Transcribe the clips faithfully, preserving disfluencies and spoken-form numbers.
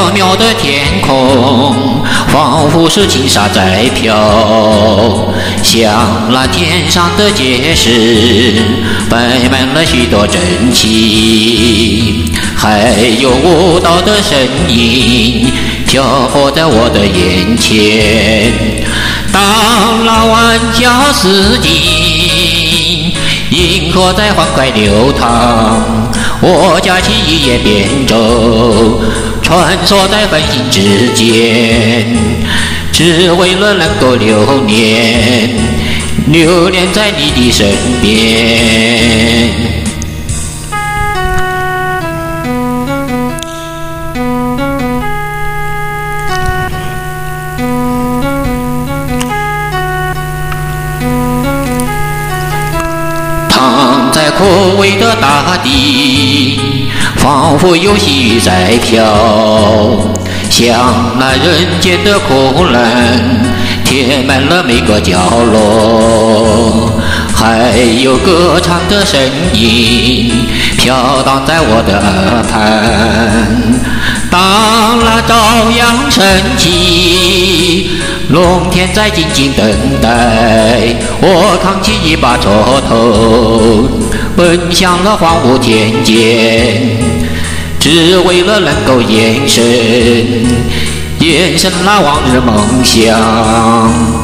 渺的天空，仿佛是金沙在飘，像那天上的结石，摆满了许多真情。还有舞蹈的身影飘泊在我的眼前。当那万家似锦，银河在欢快流淌，我架起一叶扁舟，穿梭在繁星之间，只为了能够留念，留恋在你的身边。躺在枯萎的大地，仿佛有细雨在飘，像那人间的苦难，填满了每个角落。还有歌唱的声音飘荡在我的耳畔。当那朝阳升起，龙天在静静等待，我扛起一把锄头，奔向了荒芜田间，只为了能够延伸延伸那往日梦想。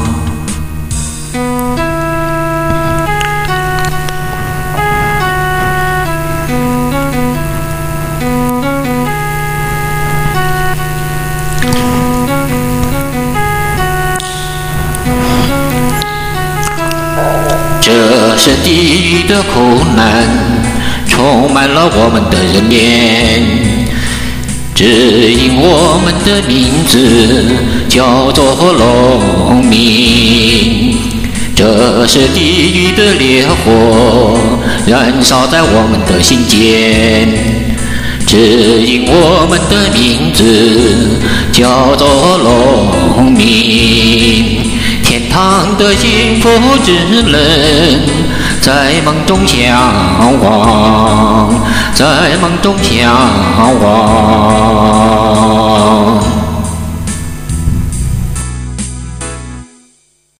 这是地狱的苦难，充满了我们的人脸，只因我们的名字叫做农民。这是地狱的烈火，燃烧在我们的心间，只因我们的名字叫做农民。天堂的幸福只能在梦中向往，在梦中向往。